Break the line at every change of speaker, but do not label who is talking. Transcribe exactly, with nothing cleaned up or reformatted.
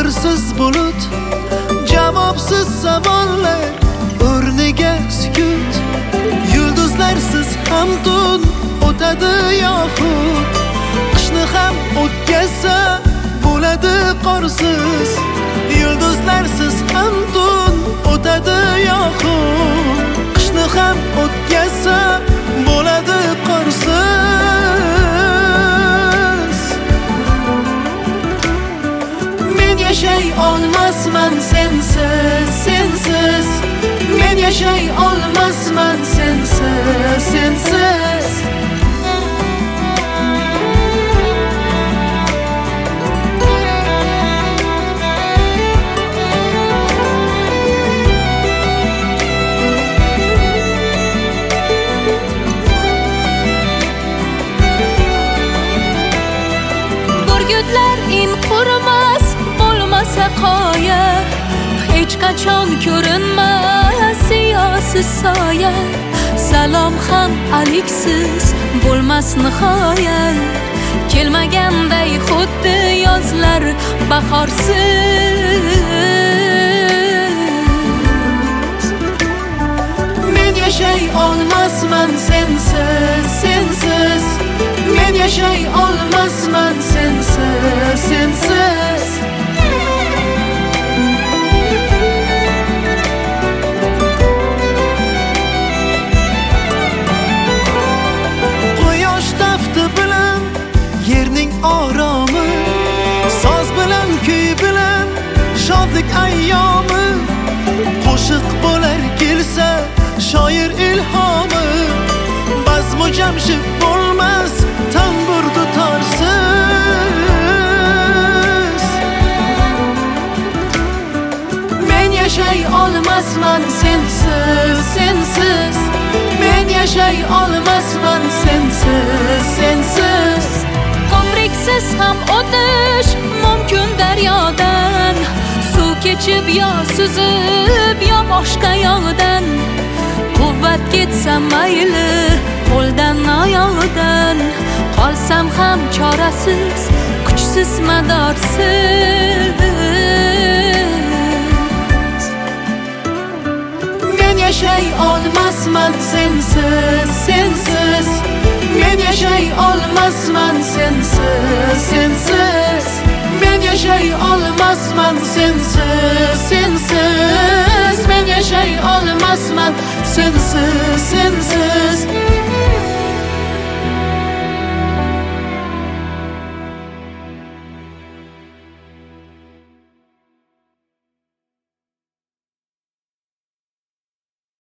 Sabrsiz bulut, javobsiz savollar, o'rniga sukut. Yulduzlarsiz ham tun o'tadi yoxud, qishni ham o'tkazsa bo'ladi qorsiz. Yulduzlarsiz ham tun o'tadi yoxud, qishni ham o'tkazsa bo'ladi qorsiz. Men yashay olmasman sensiz, sensiz. Men yashay olmasman sensiz, sensiz.
Burgutlar in qurmas, bo'lmasa qoya, hech qachon ko'rinmas siyosiz soya. Salom ham aliksiz bo'lmas nihoya, kelmaganday xuddi yozlar bahorsiz.
Men yashay olmasman sensiz, sensiz. Men yashay olmasman sensiz, sensiz. Quyosh tafti bilan yerning oromi, soz bilan kuy bilan shodlik ayyomi. Qo'shiq bo'lar kelsa shoir ilhomi, bazmu jamshid bo'lmas tambur dutorsiz. Men yashay olmasman sensiz, sensiz. Men yashay olmasman sensiz, sensiz.
Ko'priksiz ham o'tish mumkin daryodan, suv kechib yo suzib yo boshqa yoqdan. Quvvat ketsa mayli qo'ldan oyoqdan, qolsam ham chorasiz, kuchsiz madorsiz.
Men yashay olmasman sensiz, sensiz. Men yashay olmasman sensiz, sensiz. Men yashay olmasman sensiz, sensiz. Men yashay olmasman sensiz, sensiz.